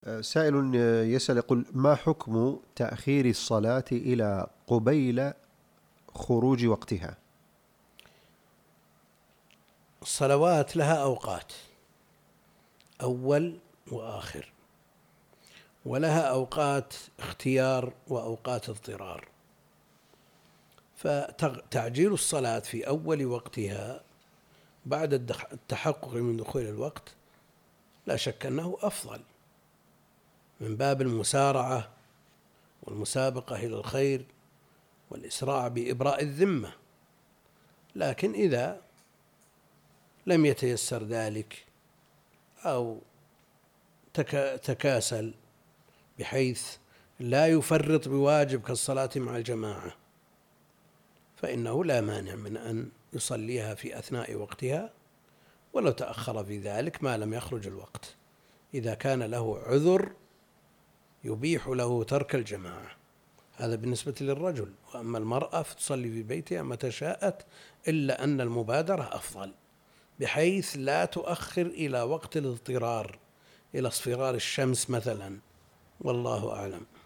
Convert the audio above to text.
سائل يسأل يقول: ما حكم تأخير الصلاة إلى قبيل خروج وقتها؟ الصلوات لها أوقات أول وآخر، ولها أوقات اختيار وأوقات اضطرار. فتعجيل الصلاة في أول وقتها بعد التحقق من دخول الوقت لا شك أنه أفضل من باب المسارعة والمسابقة إلى الخير والإسراع بإبراء الذمة. لكن إذا لم يتيسر ذلك أو تكاسل بحيث لا يفرط بواجب كالصلاة مع الجماعة، فإنه لا مانع من أن يصليها في أثناء وقتها ولو تأخر في ذلك ما لم يخرج الوقت، إذا كان له عذر يبيح له ترك الجماعة. هذا بالنسبة للرجل. وأما المرأة فتصلي في بيتها متى شاءت، إلا أن المبادرة أفضل بحيث لا تؤخر إلى وقت الاضطرار، إلى اصفرار الشمس مثلا، والله أعلم.